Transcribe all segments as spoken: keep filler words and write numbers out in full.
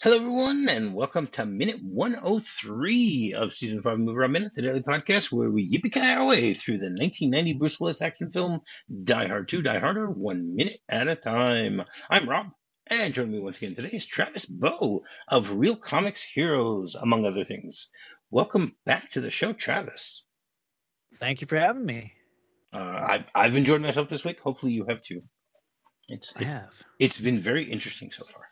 Hello, everyone, and welcome to minute one oh three of season five of Movie Rob Minute, the daily podcast where we yippee our way through the nineteen ninety Bruce Willis action film Die Hard two, Die Harder, one minute at a time. I'm Rob, and joining me once again today is Travis Bow of Real Comics Heroes, among other things. Welcome back to the show, Travis. Thank you for having me. Uh, I've I've enjoyed myself this week. Hopefully, you have too. It's I it's have. it's been very interesting so far.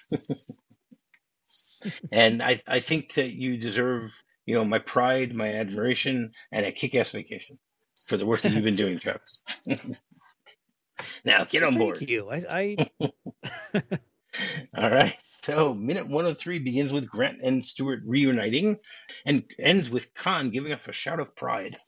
And I, I think that you deserve, you know, my pride, my admiration, and a kick-ass vacation for the work that you've been doing, Travis. Now, get on board. Thank you. I, I... All right. So, minute one oh three begins with Grant and Stewart reuniting and ends with Khan giving off a shout of pride.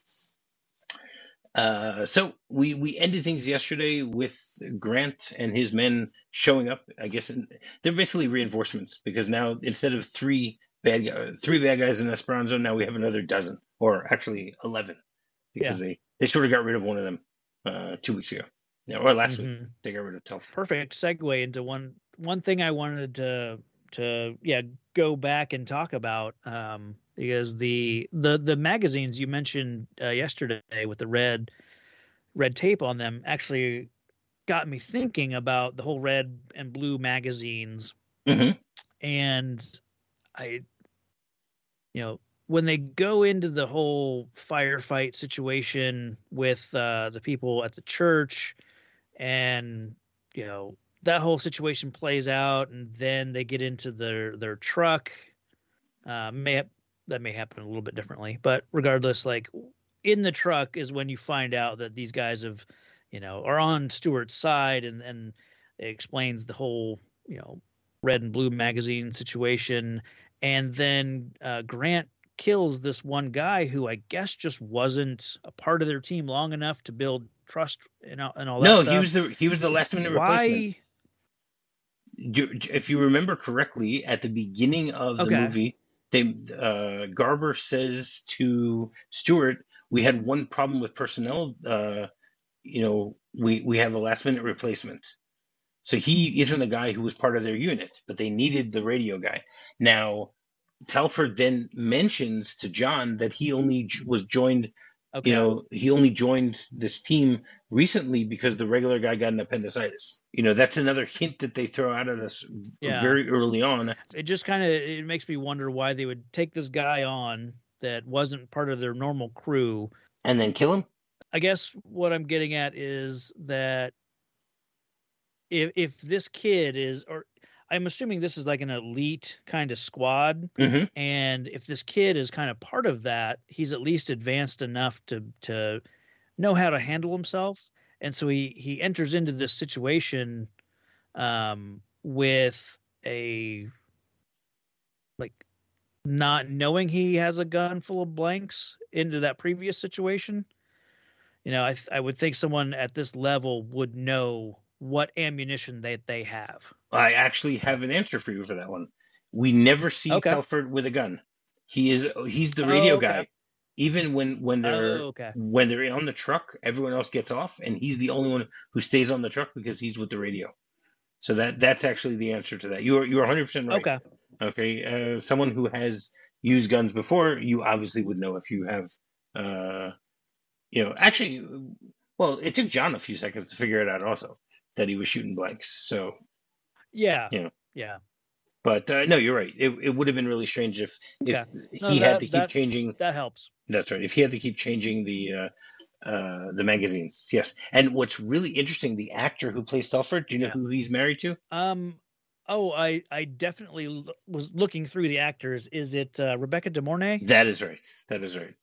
Uh, so we we ended things yesterday with Grant and his men showing up. I guess in, they're basically reinforcements because now instead of three bad guys, three bad guys in Esperanza, now we have another dozen, or actually eleven, because yeah. they they sort of got rid of one of them uh, two weeks ago, yeah, or last mm-hmm. week they got rid of Telford. Perfect segue into one one thing I wanted to to yeah go back and talk about. Um, Because the the the magazines you mentioned uh, yesterday with the red red tape on them actually got me thinking about the whole red and blue magazines. Mm-hmm. And I, you know, when they go into the whole firefight situation with uh, the people at the church, and you know that whole situation plays out, and then they get into their their truck. Uh, may have, that may happen a little bit differently, but regardless, like in the truck is when you find out that these guys have, you know, are on Stewart's side, and, and it explains the whole, you know, red and blue magazine situation. And then uh, Grant kills this one guy who I guess just wasn't a part of their team long enough to build trust and, and all that no, stuff. he was the he was the last minute Why? replacement. If you remember correctly, at the beginning of the Okay. movie, They, uh, Garber says to Stewart, "We had one problem with personnel. Uh, you know, we we have a last minute replacement." So he isn't a guy who was part of their unit, but they needed the radio guy. Now, Telford then mentions to John that he only was joined. Okay. You know, he only joined this team recently because the regular guy got an appendicitis. You know, that's another hint that they throw out at us Yeah. very early on. It just kind of it makes me wonder why they would take this guy on that wasn't part of their normal crew and then kill him. I guess what I'm getting at is that if if this kid is, or I'm assuming this is like an elite kind of squad, mm-hmm. and if this kid is kind of part of that, he's at least advanced enough to to know how to handle himself, and so he he enters into this situation um, with a like not knowing he has a gun full of blanks into that previous situation. You know, I th- I would think someone at this level would know what ammunition that they have. I actually have an answer for you for that one. We never see Okay. Telford with a gun. He is he's the radio oh, okay. guy. Even when, when they're oh, okay. when they're on the truck, everyone else gets off, and he's the only one who stays on the truck because he's with the radio. So that that's actually the answer to that. You are you are one hundred percent right. Okay. Okay. Uh, someone who has used guns before, you obviously would know if you have. Uh, you know, actually, well, it took John a few seconds to figure it out also that he was shooting blanks. So. Yeah. You know. Yeah. But uh, no, you're right. It it would have been really strange if if okay. he no, had that, to keep that, changing. That helps. That's right. If he had to keep changing the uh, uh, the magazines, yes. And what's really interesting, the actor who plays Telford, do you know yeah. who he's married to? Um. Oh, I I definitely l- was looking through the actors. Is it uh, Rebecca De Mornay? That is right. That is right.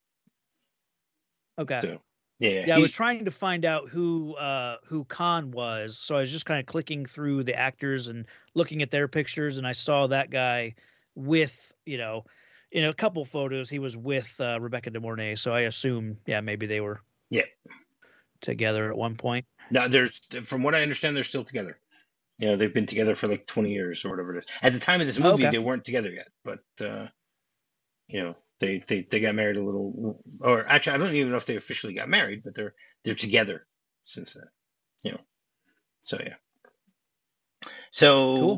Okay. So, yeah. Yeah, he, I was trying to find out who uh, who Khan was, so I was just kind of clicking through the actors and looking at their pictures, and I saw that guy with, you know, in a couple photos he was with uh, Rebecca De Mornay, so I assume, yeah, maybe they were yeah together at one point. No, there's from what I understand, they're still together. You know, they've been together for like twenty years or whatever it is. At the time of this movie, okay. they weren't together yet, but uh, you know. They, they they got married a little, or actually, I don't even know if they officially got married, but they're they're together since then, you know. So yeah. So cool.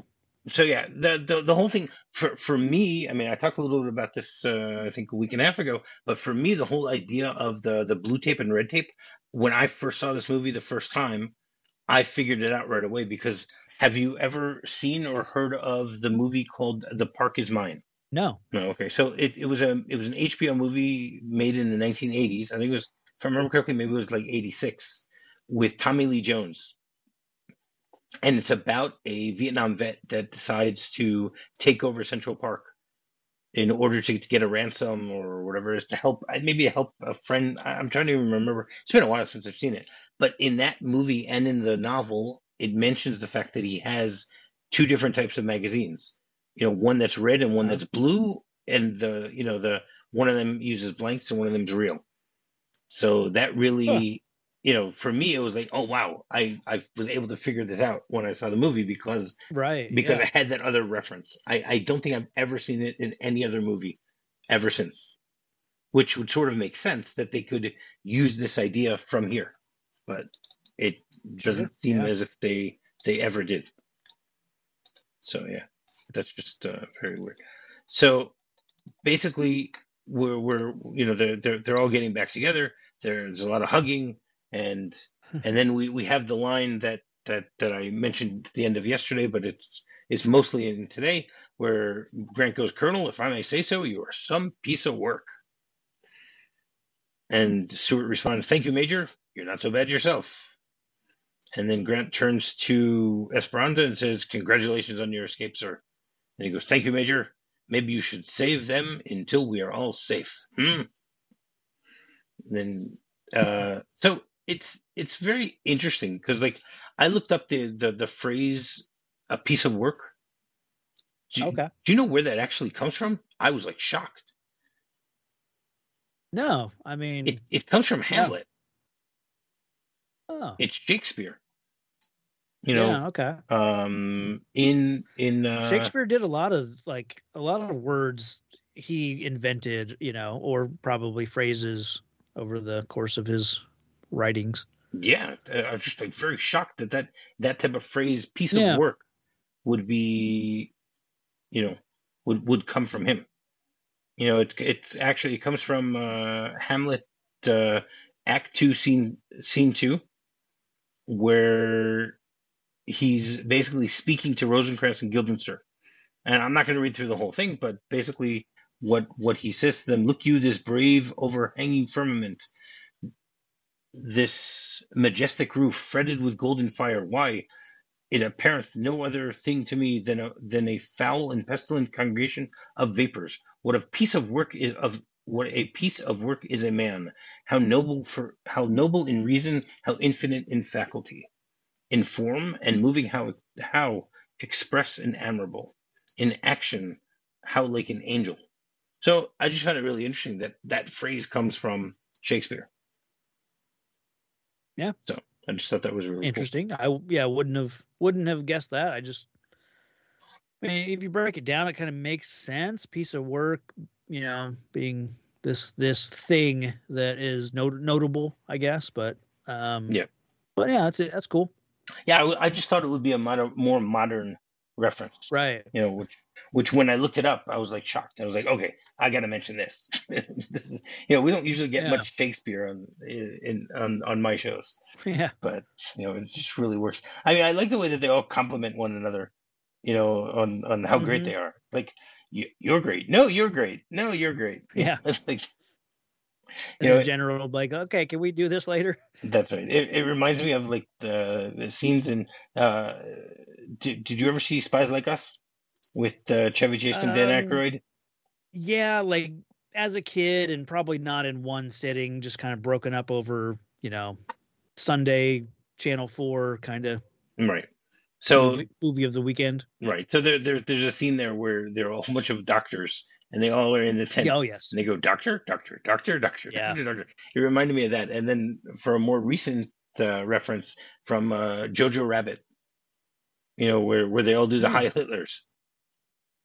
so yeah, the, the the whole thing for for me, I mean, I talked a little bit about this, uh, I think a week and a half ago, but for me, the whole idea of the the blue tape and red tape, when I first saw this movie the first time, I figured it out right away because have you ever seen or heard of the movie called The Park Is Mine? No. No, okay. So it, it was a it was an H B O movie made in the nineteen eighties. I think it was, if I remember correctly, maybe it was like eighty-six with Tommy Lee Jones. And it's about a Vietnam vet that decides to take over Central Park in order to get a ransom or whatever it is to help, maybe help a friend. I- I'm trying to even remember. It's been a while since I've seen it. But in that movie and in the novel, it mentions the fact that he has two different types of magazines. You know, one that's red and one Uh, that's blue, and the you know the one of them uses blanks and one of them's real. So that huh. really, you know, for me, it was like, oh wow, I I was able to figure this out when I saw the movie because Right. because Yeah. I had that other reference. I I don't think I've ever seen it in any other movie ever since, which would sort of make sense that they could use this idea from here, but it Sure. doesn't seem Yeah. as if they they ever did. So yeah, that's just uh, very weird. So basically, we're we're you know they're they're they're all getting back together. There's a lot of hugging, and and then we we have the line that that that I mentioned at the end of yesterday, but it's it's mostly in today, where Grant goes, "Colonel, if I may say so, you are some piece of work." And Stewart responds, "Thank you, Major. You're not so bad yourself." And then Grant turns to Esperanza and says, "Congratulations on your escape, sir." And he goes, "Thank you, Major. Maybe you should save them until we are all safe." Hmm. Then, uh, so it's it's very interesting because, like, I looked up the the the phrase "a piece of work." Do, Okay. do you know where that actually comes from? I was like shocked. No, I It mean, it comes from no. Hamlet. Oh, It's Shakespeare. You know, yeah. Okay. um, in in uh, Shakespeare did a lot of like a lot of words he invented, you know, or probably phrases over the course of his writings. yeah, uh, I was just like very shocked that that that type of phrase "piece of Yeah. work" would be, you know, would would come from him. You know, it it's actually it comes from uh, Hamlet, uh, Act Two, Scene Scene Two, where he's basically speaking to Rosencrantz and Guildenstern. And I'm not going to read through the whole thing, but basically, what what he says to them: "Look you, this brave, overhanging firmament, this majestic roof, fretted with golden fire. Why, it appareth no other thing to me than a than a foul and pestilent congregation of vapors. What a piece of work is of what a piece of work is a man! How noble for how noble in reason, how infinite in faculty, in form and moving, how how express and admirable, in action, how like an angel." So I just found it really interesting that that phrase comes from Shakespeare. Yeah. So I just thought that was really cool. Interesting. I yeah, wouldn't have wouldn't have guessed that. I just I mean, if you break it down, it kind of makes sense. Piece of work, you know, being this this thing that is not- notable, I guess. But um, Yeah. but yeah, that's it. That's cool. Yeah, I, w- I just thought it would be a modern, more modern reference, Right. you know, which which when I looked it up, I was like shocked. I was like, okay, I got to mention this. This is, you know, we don't usually get Yeah. much Shakespeare on in on on my shows, Yeah. but you know, it just really works. I mean, I like the way that they all compliment one another, you know, on on how great Hmm. they are. Like, you, you're great. No, you're great. No, you're great. You know, Yeah. it's like, you And the know, general like, okay, can we do this later? that's right. It, it reminds me of like the the scenes in. Uh, did, did you ever see Spies Like Us with uh, Chevy Chase and Dan Um, Aykroyd? yeah, like as a kid, and probably not in one sitting, just kind of broken up over, you know, Sunday Channel Four kind of Right. So movie movie of the weekend. right. So there, there there's a scene there where there are a whole bunch of doctors and they all are in the Yeah, tent oh yes. and they go doctor, doctor, doctor, doctor, Yeah. doctor, doctor. It reminded me of that. And then for a more recent uh, reference from uh, Jojo Rabbit, you know, where where they all do the Hmm. Heil Hitlers.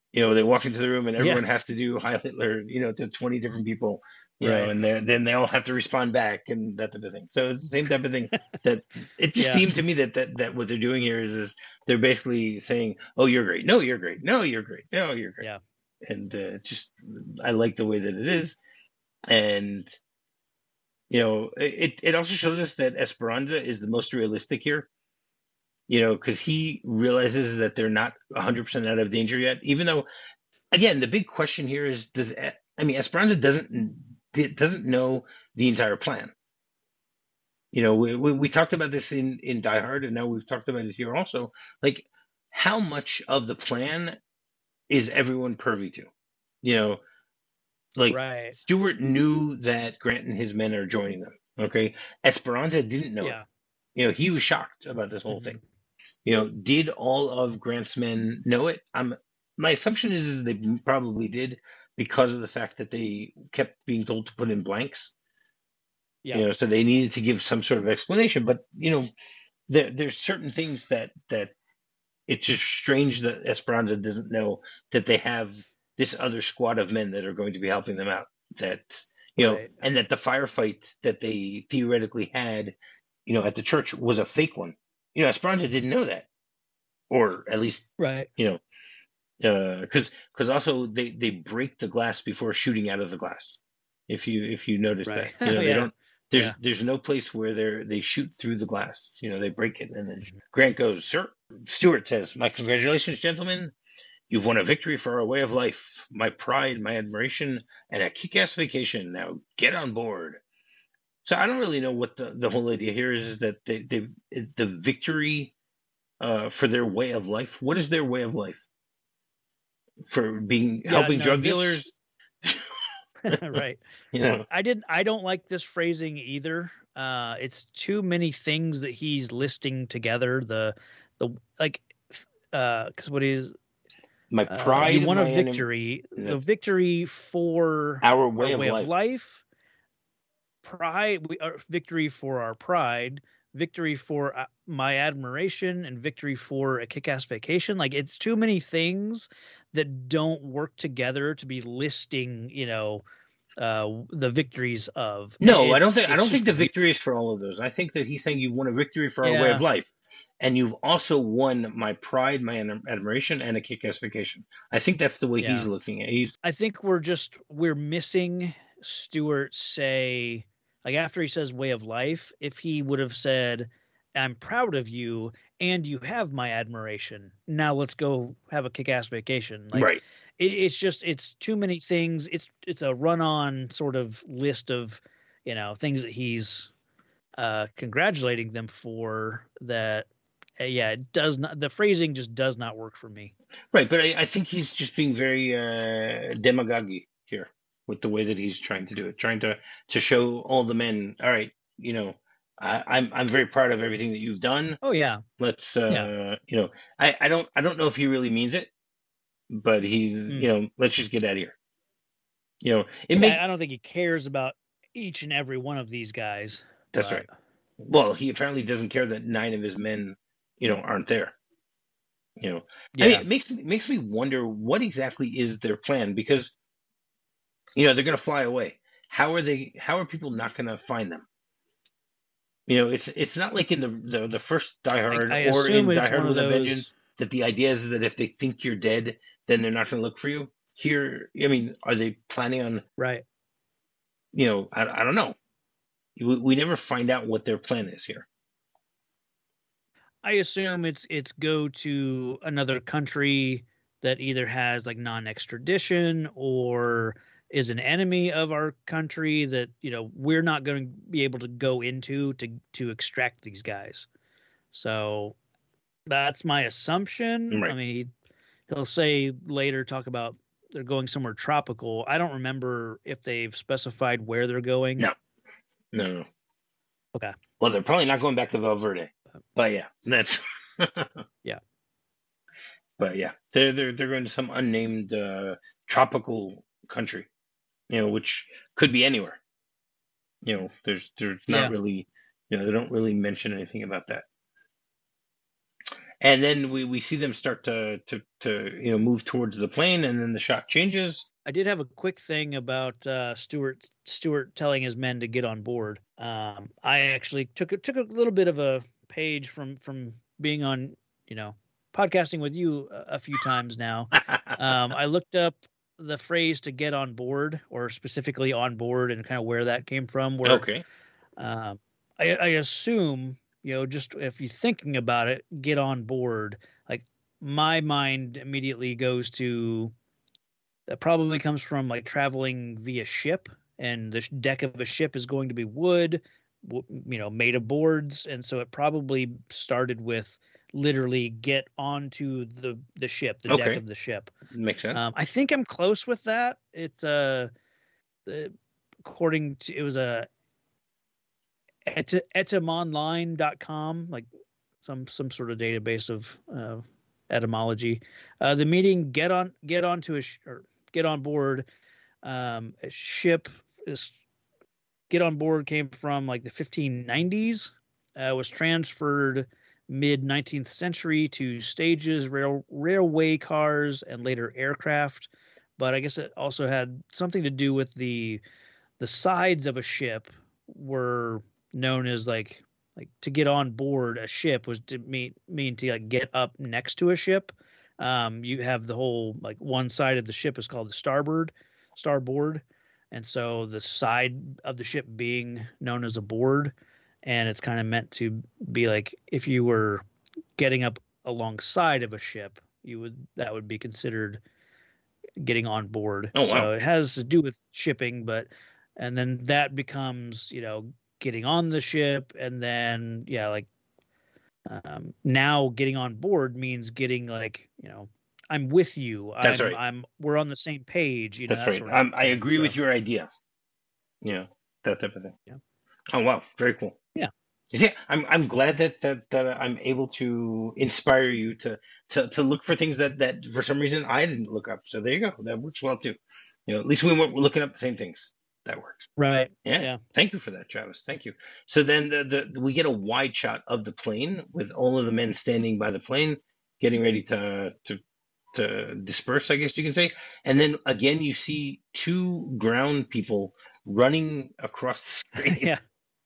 You know, they walk into the room and Yeah. everyone has to do Heil Hitler, you know, to twenty different people, you know, Right. and then then they all have to respond back and that type of thing. So it's the same type of thing that it just Yeah. seemed to me that that, that what they're doing here is is they're basically saying, oh, you're great. No, you're great. No, you're great. No, you're great. Yeah. And uh, just, I like the way that it is. And, you know, it, it also shows us that Esperanza is the most realistic here, you know, because he realizes that they're not one hundred percent out of danger yet, even though, again, the big question here is, does, I mean, Esperanza doesn't, doesn't know the entire plan. You know, we, we, we talked about this in, in Die Hard, and now we've talked about it here also. Like, how much of the plan is everyone privy to? You know, like Right. Stewart knew that Grant and his men are joining them. Okay, Esperanza didn't know Yeah. it. You know, he was shocked about this whole Mhm. thing. You know, did all of Grant's men know it? I'm my assumption is, is they probably did because of the fact that they kept being told to put in blanks. Yeah. You know, so they needed to give some sort of explanation. But you know, there there's certain things that that it's just strange that Esperanza doesn't know that they have this other squad of men that are going to be helping them out. That you know, Right. and that the firefight that they theoretically had, you know, at the church was a fake one. You know, Esperanza didn't know that, or at least Right. you know, because uh, because also they they break the glass before shooting out of the glass. If you if you notice that, Right. you know, they Yeah. don't. There's Yeah. there's no place where they they shoot through the glass. You know, they break it, and then Mhm. Grant goes, "Sir." Stewart says, "My congratulations, gentlemen. You've won a victory for our way of life. My pride, my admiration, and a kick-ass vacation. Now get on board." So I don't really know what the, the whole idea here is, is that they, they the victory uh, for their way of life. What is their way of life? For being Yeah. helping No, drug this, dealers? right. You know, I didn't, I don't like this phrasing either. Uh, it's too many things that he's listing together. The, the, like, uh, cause what is, my uh, you pride, want a my enemy, victory, the victory for our our way of way of life. life, pride, we are victory for our pride, victory for uh, my admiration, and victory for a kick-ass vacation. Like, it's too many things that don't work together to be listing, you know, uh the victories of. No, I don't It's think I it's don't just think the weird. victory is for all of those. I think that he's saying you won a victory for our way of Yeah, life, and you've also won my pride, my ad- admiration, and a kick-ass vacation. I think that's the way he's yeah. looking at. He's I think we're just we're missing Stewart say, like, after he says way of life, if he would have said, I'm proud of you and you have my admiration. Now let's go have a kick-ass vacation. Like, right. it, it's just it's too many things. It's it's a run-on sort of list of, you know, things that he's uh congratulating them for that. Uh, yeah, it does not, the phrasing just does not work for me. Right, but I, I think he's just being very uh, demagogue here with the way that he's trying to do it, trying to to show all the men. All right, you know, I, I'm I'm very proud of everything that you've done. Oh yeah. Let's, Yeah. uh, you know, I I don't I don't know if he really means it, but he's, you Mm. know, let's just get out of here. You know, it Yeah, make I don't think he cares about each and every one of these guys, that's but right. Well, he apparently doesn't care that nine of his men, you know, aren't there. You know, I mean, yeah. it makes me makes me wonder what exactly is their plan, because you know they're going to fly away. How are they? How are people not going to find them? You know, it's it's not like in the, the the first Die I, Hard I or assume in Die it's Hard one of with a those. Vengeance that the idea is that if they think you're dead, then they're not going to look for you. Here, I mean, are they planning on? Right. You know, I, I don't know. We, we never find out what their plan is here. I assume it's it's go to another country that either has like non-extradition or is an enemy of our country that, you know, we're not going to be able to go into to to extract these guys. So that's my assumption. I Right? mean, he'll say later, talk about they're going somewhere tropical. I don't remember if they've specified where they're going. No, no, no. Okay. Well, they're probably not going back to Valverde, but yeah, that's. Yeah. But yeah, they're they're they're going to some unnamed uh, tropical country, you know, which could be anywhere. You know, there's there's not Yeah. really, you know, they don't really mention anything about that. and then we, we see them start to, to to you know move towards the plane, and then the shot changes. I did have a quick thing about uh, Stewart Stewart telling his men to get on board. Um, I actually took a, took a little bit of a page from from being on, you know, podcasting with you a, a few times now. um, I looked up the phrase to get on board, or specifically on board, and kind of where that came from. Where, Okay. um, I, I assume, you know, just if you're thinking about it, get on board. Like, my mind immediately goes to, that probably comes from like traveling via ship, and the deck of a ship is going to be wood, you know, made of boards, and so it probably started with literally get onto the the ship, the Okay. deck of the ship. Makes sense. Um, I think I'm close with that. It's uh, uh according to, it was a et- etymonline dot com, like some some sort of database of uh, etymology. Uh, the meaning get on get onto a sh- or get on board um, a ship is get on board came from like the fifteen nineties. Uh, was transferred mid nineteenth century to stages, rail, railway cars, and later aircraft. But I guess it also had something to do with the the sides of a ship were known as like like to get on board a ship was to mean mean to like get up next to a ship. Um, you have the whole, like, one side of the ship is called the starboard, starboard, and so the side of the ship being known as a board, and it's kind of meant to be like if you were getting up alongside of a ship, you would that would be considered getting on board. Oh, wow. So it has to do with shipping, but and then that becomes, you know, getting on the ship, and then yeah, like um, now getting on board means getting like, you know, I'm with you. That's I'm right. I'm we're on the same page. You know, That's that right. sort of Um, I thing. agree So, with your idea. You know, that type of thing. Yeah. Oh, wow. Very cool. Yeah. You see, I'm I'm glad that, that that I'm able to inspire you to, to to look for things that that for some reason I didn't look up. So there you go. That works well too. You know, at least we weren't looking up the same things. That works. Right. Yeah. Yeah. Thank you for that, Travis. Thank you. So then the, the we get a wide shot of the plane with all of the men standing by the plane, getting ready to to to disperse, I guess you can say. And then again, you see two ground people running across the screen. Yeah.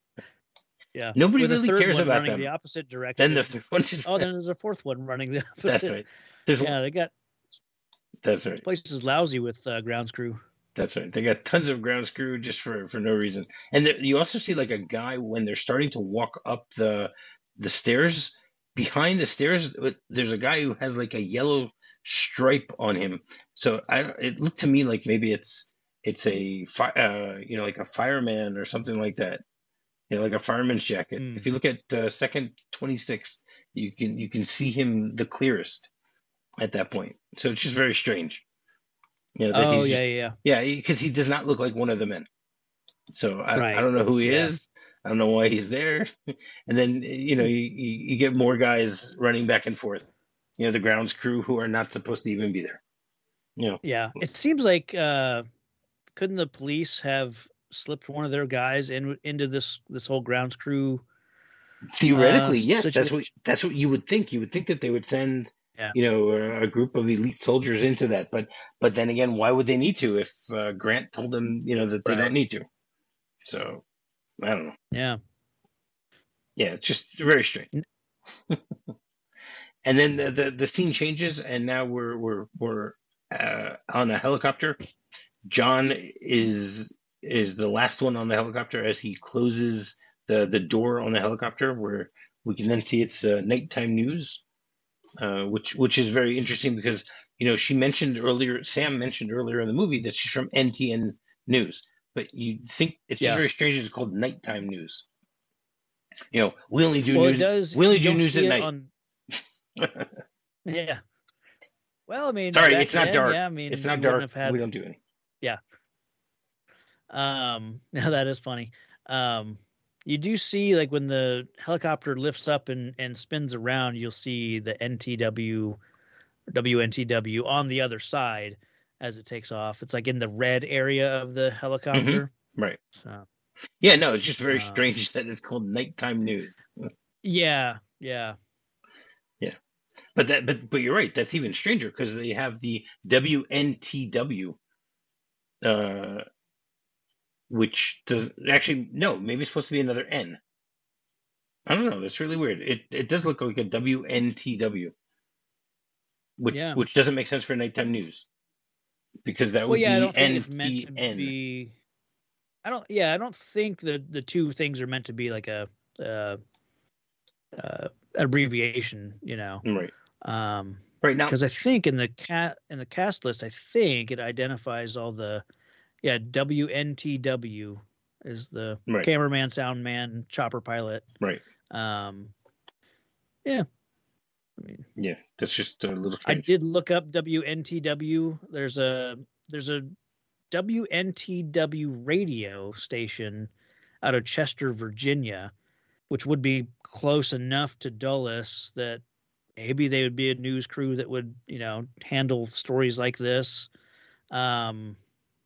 Yeah. Nobody With a really third cares one about running them. the opposite direction. Then the third one is, Oh, then there's a fourth one running the opposite. that's right. There's Yeah, they got that's this right. place is lousy with uh, grounds crew. That's right. They got tons of ground crew just for, for no reason. And there, you also see like a guy when they're starting to walk up the the stairs. Behind the stairs, there's a guy who has like a yellow stripe on him. So I, it looked to me like maybe it's it's a fi- uh, you know like a fireman or something like that. You know, like a fireman's jacket. Mm. If you look at uh, second twenty-six, you can you can see him the clearest at that point. So it's just very strange. You know, that Oh he's yeah, just, yeah, yeah, because he does not look like one of the men. So I, Right. I don't know who he Yeah. is. I don't know why he's there. And then, you know, you, you you get more guys running back and forth. You know, the grounds crew who are not supposed to even be there. You know, Yeah. It seems like uh, couldn't the police have slipped one of their guys in into this this whole grounds crew? theoretically, Uh, yes, that's what situation. that's what you would think. You would think that they would send, Yeah. you know, a, a group of elite soldiers into that. But but then again, why would they need to if uh, Grant told them, you know, that they Right. don't need to? So I don't know. Yeah. Yeah, it's just very strange. And then the, the the scene changes, and now we're we're we're uh, on a helicopter. John is is the last one on the helicopter as he closes the the door on the helicopter, where we can then see it's uh, nighttime news, uh, which which is very interesting because you know she mentioned earlier, Sam mentioned earlier in the movie that she's from N T N News, but you think it's Yeah. just very strange. It's called nighttime news. You know, we only do Well, news. it does. We only you do don't news see at it night. on. Yeah. Well, I mean, Sorry, back it's not then, dark. yeah, I mean, It's we not wouldn't dark. have had. We don't do any. Yeah. Um. Now that is funny. Um. You do see, like, when the helicopter lifts up and and spins around, you'll see the N T W, W N T W on the other side as it takes off. It's like in the red area of the helicopter. Right. So Yeah, no, it's just very Um, strange that it's called nighttime news. yeah, yeah. Yeah. But that, but but you're right. That's even stranger because they have the W N T W, uh, which does actually no. Maybe it's supposed to be another N. I don't know. That's really weird. It it does look like a W N T W, which Yeah. which doesn't make sense for nighttime news because that Well, would yeah, I be don't think it's meant to N T N. be. I don't. Yeah, I don't think the the two things are meant to be like a uh, uh, abbreviation. You know. Right. Um, Right now. because I think in the cat in the cast list, I think it identifies all the yeah W N T W is the Right. cameraman, sound man, chopper pilot. Right. Um, yeah. I mean, yeah, that's just a little I strange. did look up W N T W. There's a there's a W N T W radio station out of Chester, Virginia, which would be close enough to Dulles that maybe they would be a news crew that would, you know, handle stories like this. Um,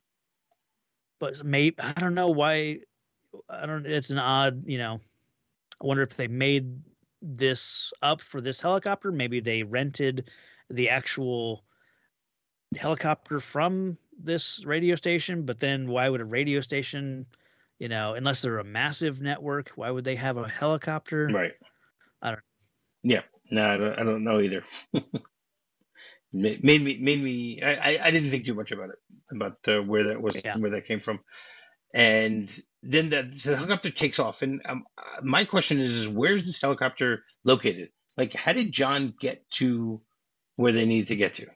but maybe I don't know why. I don't. It's an odd, you know. I wonder if they made this up for this helicopter. Maybe they rented the actual helicopter from this radio station, but then why would a radio station, you know, unless they're a massive network, why would they have a helicopter? Right. I don't Yeah. No, I don't, I don't know either. made me made me I, I didn't think too much about it about uh, where that was yeah. where that came from. And then that so the helicopter takes off, and um, my question is, is where is this helicopter located? Like, how did John get to where they needed to get to?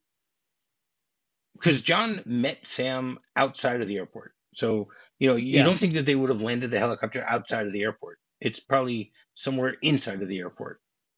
Because John met Sam outside of the airport, so you know you Yeah. don't think that they would have landed the helicopter outside of the airport. It's probably somewhere inside of the airport.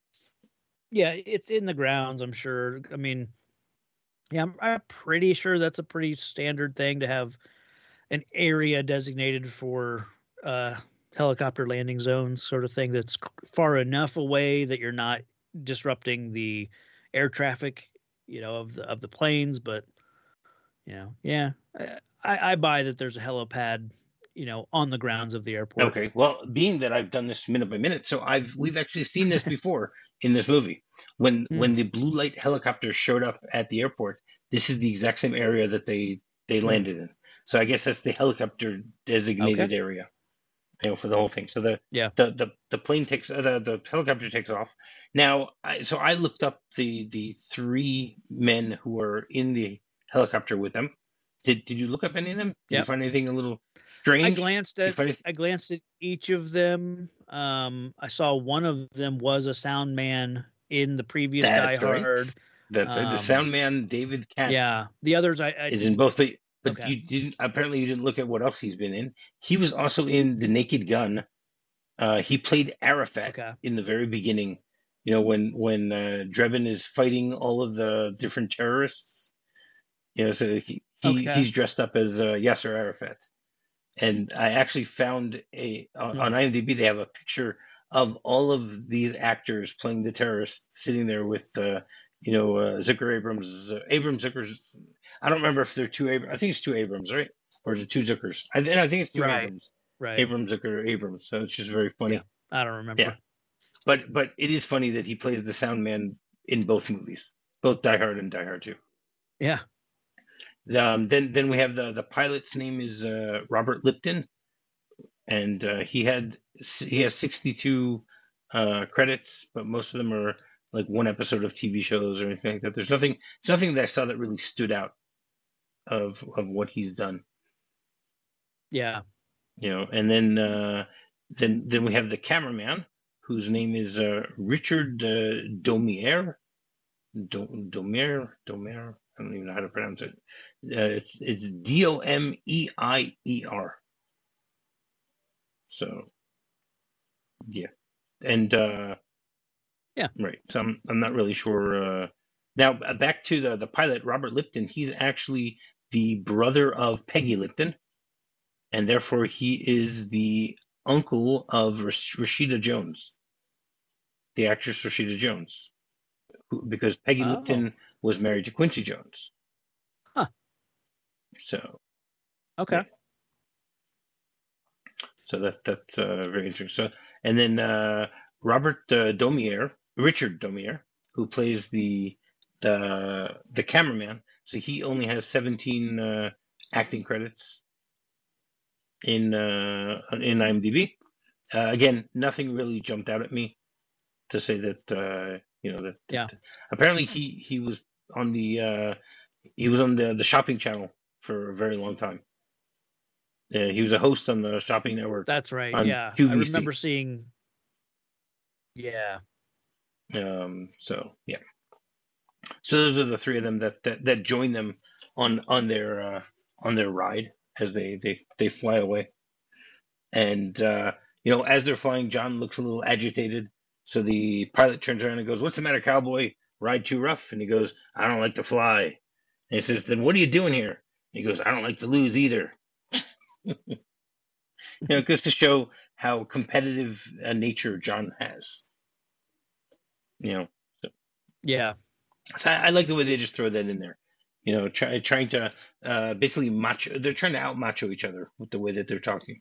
Yeah, it's in the grounds, I'm sure. I mean, yeah, I'm, I'm pretty sure that's a pretty standard thing to have an area designated for uh, helicopter landing zones, sort of thing that's far enough away that you're not disrupting the air traffic, you know, of the of the planes. But you know, yeah, I, I buy that there's a helipad, you know, on the grounds of the airport. Okay, well, being that I've done this minute by minute, so I've we've actually seen this before in this movie. When Hmm. when the blue light helicopter showed up at the airport, this is the exact same area that they they landed in. So I guess that's the helicopter designated Okay. area, you know, for the whole thing. So the Yeah. the the, the plane takes uh, the the helicopter takes off. Now, I, so I looked up the the three men who were in the helicopter with them. Did did you look up any of them? Did you Yep. find anything a little strange? I glanced Did you at find anything- I glanced at each of them. Um, I saw one of them was a sound man in the previous That's Die right. Hard. That's right. The Um, sound man David Katz Yeah, the others I, I is in both, but but Okay. you didn't. Apparently, you didn't look at what else he's been in. He was also in The Naked Gun. Uh, he played Arafat Okay. in the very beginning. You know, when when uh, Drebin is fighting all of the different terrorists. You know, so he, he Okay. he's dressed up as uh, Yasser Arafat. And I actually found a on, Hmm. on IMDb they have a picture of all of these actors playing the terrorists sitting there with uh, you know uh, Zucker Abrams uh, Abrams Zuckers. I don't remember if they're two Abrams. I think it's two Abrams, right? Or is it two Zuckers? I, I think it's two Right. Abrams. Right. Abrams Zucker Abrams. So it's just very funny. Yeah. I don't remember. Yeah. But but it is funny that he plays the sound man in both movies, both Die Hard and Die Hard two. Yeah. Um, then then we have the the pilot's name is uh, Robert Lipton, and uh, he had he has sixty-two uh, credits, but most of them are like one episode of T V shows or anything like that. There's nothing there's nothing that I saw that really stood out of of what he's done. Yeah. You know, and then uh, then then we have the cameraman whose name is uh, Richard uh, Domier. Do- Domier Domier. I don't even know how to pronounce it. Uh, it's it's D O M E I E R. So, yeah, and uh, Yeah. right. So I'm I'm not really sure. Uh, now uh, back to the the pilot, Robert Lipton. He's actually the brother of Peggy Lipton, and therefore he is the uncle of Rash- Rashida Jones, the actress Rashida Jones, who, because Peggy Oh. Lipton was married to Quincy Jones. Huh. So. Okay. Yeah. So that that's uh, very interesting. So and then uh, Robert uh, Domier, Richard Domier, who plays the the the cameraman. So he only has seventeen uh, acting credits in uh, in IMDb. Uh, again, nothing really jumped out at me to say that uh, you know that, Yeah. that apparently he he was on the uh, he was on the the shopping channel for a very long time. Uh, he was a host on the shopping network That's right. on Yeah. I Q V C. remember seeing. Yeah. Um, so yeah. So those are the three of them that that, that join them on on their uh, on their ride as they they they fly away. And uh, you know, as they're flying, John looks a little agitated. So the pilot turns around and goes, "What's the matter, cowboy? Ride too rough?" And he goes, "I don't like to fly." And he says, "Then what are you doing here?" And he goes, "I don't like to lose either." You know, it goes to show how competitive a nature John has. You know, so, Yeah. so I, I like the way they just throw that in there. You know, try, trying to uh, basically macho. They're trying to out macho each other with the way that they're talking.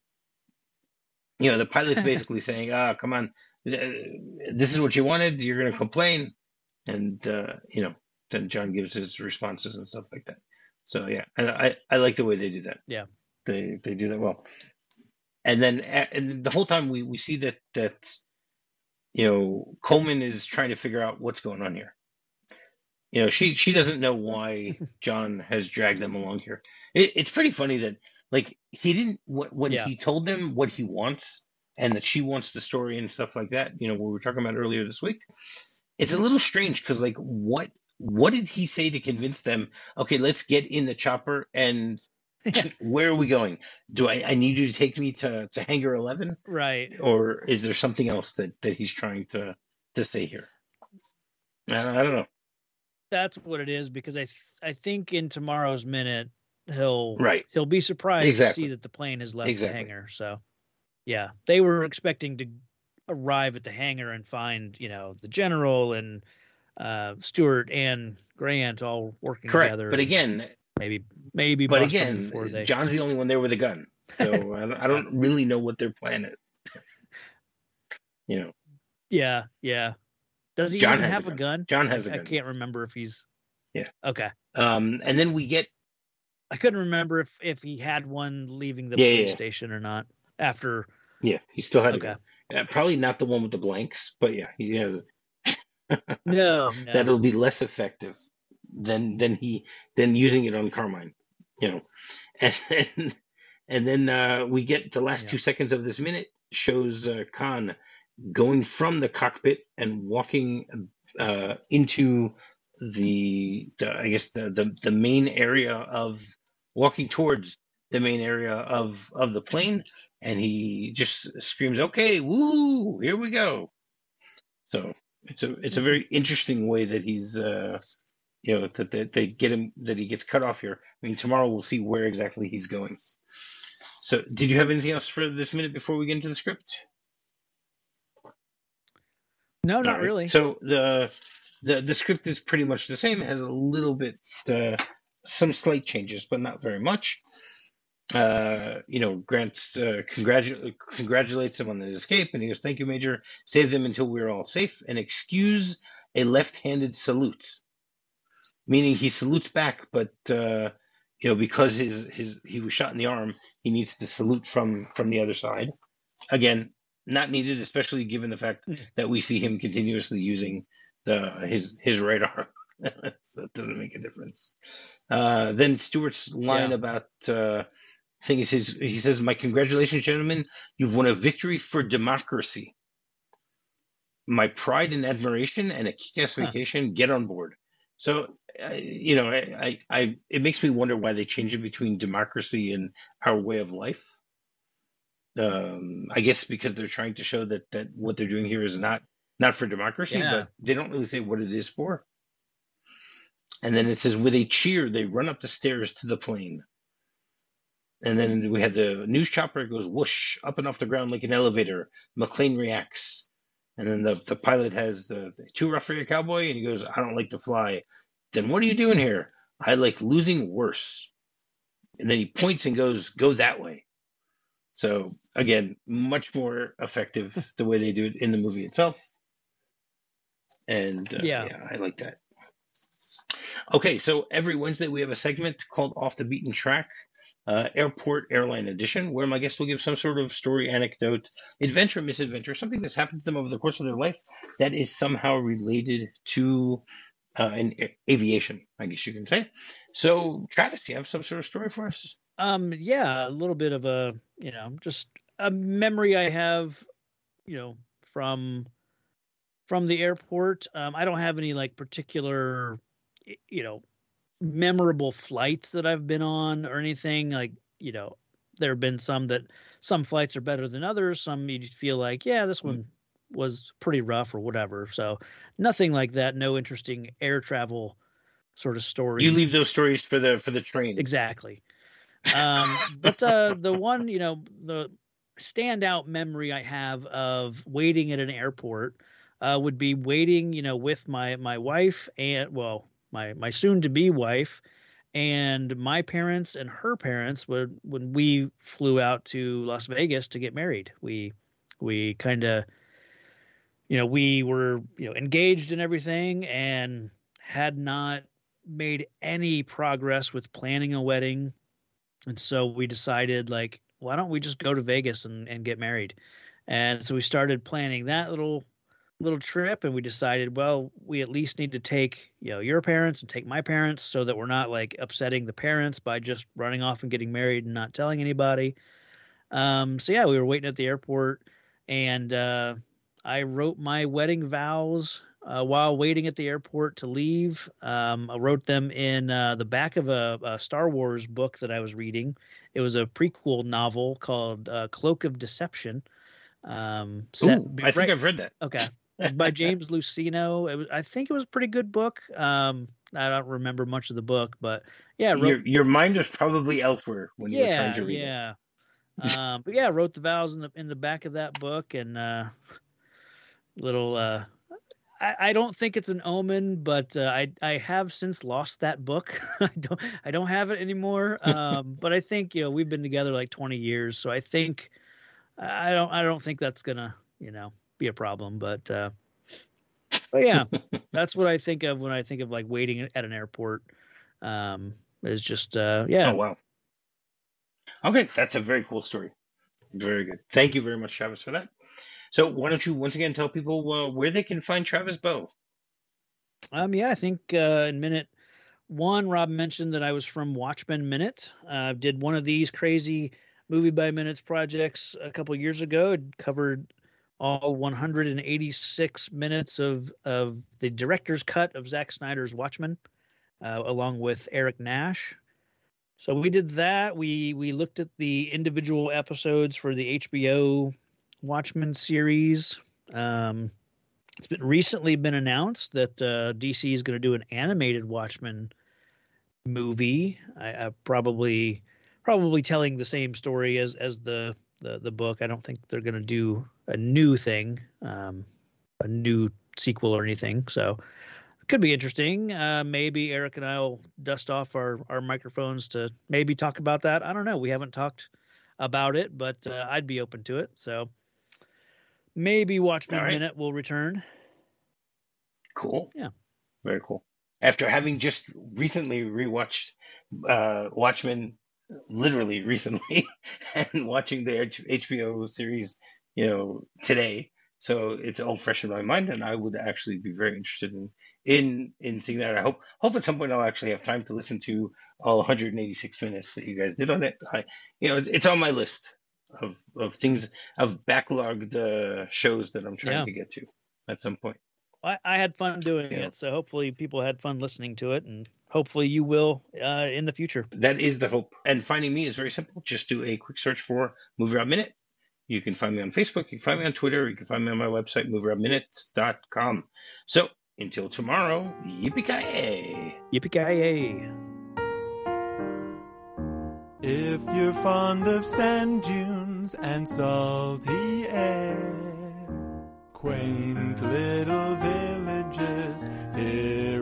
You know, the pilot's basically saying, "Ah, come on, this is what you wanted. You're going to complain," and uh, you know, then John gives his responses and stuff like that. So yeah, I I, I like the way they do that. Yeah. They they do that well. And then and the whole time we, we see that that you know Coleman is trying to figure out what's going on here. You know, she she doesn't know why John has dragged them along here. It, it's pretty funny that like he didn't when Yeah. he told them what he wants and that she wants the story and stuff like that. You know, what we were talking about earlier this week. It's a little strange because like what what did he say to convince them? Okay, let's get in the chopper and where are we going? Do I, I need you to take me to, to Hangar eleven? Right. Or is there something else that, that he's trying to, to say here? I, I don't know. That's what it is because I th- I think in tomorrow's minute he'll Right. he'll be surprised Exactly. to see that the plane has left Exactly. the hangar. So yeah, they were expecting to arrive at the hangar and find, you know, the general and uh, Stewart and Grant all working Correct. together. But again, maybe maybe but bust them again, before they. John's the only one there with a gun, so I, don't, I don't really know what their plan is. You know. Yeah, yeah. Does he John even has have a a gun. gun? John has I, a gun. I can't yes. remember if he's. Yeah. Okay. Um, and then we get. I couldn't remember if if he had one leaving the Yeah, police yeah. station or not after. Yeah, he still had a Okay. gun. Uh, probably not the one with the blanks, but yeah, he has. No, no. That'll be less effective than than he than using it on Carmine, you know. And then and then uh, we get the last Yeah. two seconds of this minute shows uh, Khan going from the cockpit and walking uh, into the, the I guess the, the the main area of walking towards the main area of of the plane, and he just screams, "Okay, woo, here we go." So it's a it's a very interesting way that he's uh, you know that, that they get him that he gets cut off here. I mean, tomorrow we'll see where exactly he's going. So, did you have anything else for this minute before we get into the script? No, not All right. really. So the the the script is pretty much the same. It has a little bit uh, some slight changes, but not very much. Uh, you know, Grant uh, congratu- congratulates him on his escape, and he goes, "Thank you, Major. Save them until we're all safe, and excuse a left-handed salute." Meaning he salutes back, but uh, you know, because his his he was shot in the arm, he needs to salute from from the other side. Again, not needed, especially given the fact that we see him continuously using the his his right arm. So it doesn't make a difference. Uh, then Stewart's line Yeah. about uh, thing is his he says, "My congratulations, gentlemen, you've won a victory for democracy. My pride and admiration and a kick-ass Huh. vacation. Get on board." So, uh, you know, I, I, I, it makes me wonder why they change it between democracy and our way of life. Um, I guess because they're trying to show that, that what they're doing here is not, not for democracy, Yeah. but they don't really say what it is for. And then it says, with a cheer, they run up the stairs to the plane. And then we have the news chopper. It goes whoosh, up and off the ground like an elevator. McClane reacts. And then the, the pilot has the, the too rough for your cowboy, and he goes, "I don't like to fly." "Then what are you doing here?" "I like losing worse." And then he points and goes, "Go that way." So again, much more effective the way they do it in the movie itself. And uh, Yeah. yeah, I like that. Okay, so every Wednesday we have a segment called Off the Beaten Track, uh, Airport Airline Edition, where my guests will give some sort of story, anecdote, adventure, misadventure, something that's happened to them over the course of their life that is somehow related to uh, an a- aviation, I guess you can say. So, Travis, do you have some sort of story for us? Um, yeah, a little bit of a, you know, just a memory I have, you know, from from the airport. Um, I don't have any like particular, y- you know, memorable flights that I've been on or anything. Like, you know, there have been some that some flights are better than others. Some you feel like, yeah, this one was pretty rough or whatever. So nothing like that. No interesting air travel sort of You stories. leave those stories for the for the trains. Exactly. Um, but uh, the one, you know, the standout memory I have of waiting at an airport uh, would be waiting, you know, with my my wife and well, my my soon to be wife and my parents and her parents when when we flew out to Las Vegas to get married. We we kind of, you know, we were, you know, engaged in everything and had not made any progress with planning a wedding. And so we decided, like, why don't we just go to Vegas and, and get married? And so we started planning that little little trip, and we decided, well, we at least need to take, you know, your parents and take my parents so that we're not like upsetting the parents by just running off and getting married and not telling anybody. Um, so yeah, we were waiting at the airport, and uh, I wrote my wedding vows uh, while waiting at the airport to leave. Um, I wrote them in uh, the back of a, a Star Wars book that I was reading. It was a prequel novel called uh, Cloak of Deception. Um, set Ooh, I think right, I've read that. okay, by James Luceno. It was, I think it was a pretty good book. Um, I don't remember much of the book, but yeah, I wrote, Your your mind was probably elsewhere when you were trying yeah, to read it. yeah. Um, but yeah, I wrote the vows in the in the back of that book, and uh, little. Uh, I, I don't think it's an omen, but uh, I I have since lost that book. I don't I don't have it anymore. Um, but I think, you know, we've been together like twenty years, so I think I don't I don't think that's gonna, you know, be a problem. But uh, but yeah, that's what I think of when I think of like waiting at an airport. Um, is just uh, yeah. Oh, wow. Okay, that's a very cool story. Very good. Thank you very much, Travis, for that. So why don't you once again tell people uh, where they can find Travis Bow? Um, yeah, I think uh, in minute one, Rob mentioned that I was from Watchmen Minute. I uh, did one of these crazy movie by minutes projects a couple years ago. It covered all one hundred eighty-six minutes of of the director's cut of Zack Snyder's Watchmen, uh, along with Eric Nash. So we did that. We we looked at the individual episodes for the H B O Watchmen series. Um, it's been recently been announced that uh, D C is going to do an animated Watchmen movie. I, I probably probably telling the same story as as the the, the book. I don't think they're going to do a new thing, um, a new sequel or anything. So it could be interesting. Uh, maybe Eric and I will dust off our our microphones to maybe talk about that. I don't know. We haven't talked about it, but uh, I'd be open to it. So maybe Watchmen right. Minute will return. Cool. Yeah. Very cool. After having just recently rewatched uh, Watchmen, literally recently, and watching the H B O series, you know, today, so it's all fresh in my mind, and I would actually be very interested in in in seeing that. I hope hope at some point I'll actually have time to listen to all one hundred eighty-six minutes that you guys did on it. I, you know, it's, it's on my list of of things of backlogged uh, shows that I'm trying Yeah. to get to at some point. I, I had fun doing Yeah. it, so hopefully people had fun listening to it, and hopefully you will uh, in the future. That is the hope. And finding me is very simple. Just do a quick search for Movie Rob Minute. You can find me on Facebook. You can find me on Twitter. You can find me on my website, movie rob minute dot com. So until tomorrow, yippee-ki-yay. Yippee-ki-yay. If you're fond of sand dunes and salty air, quaint little villages here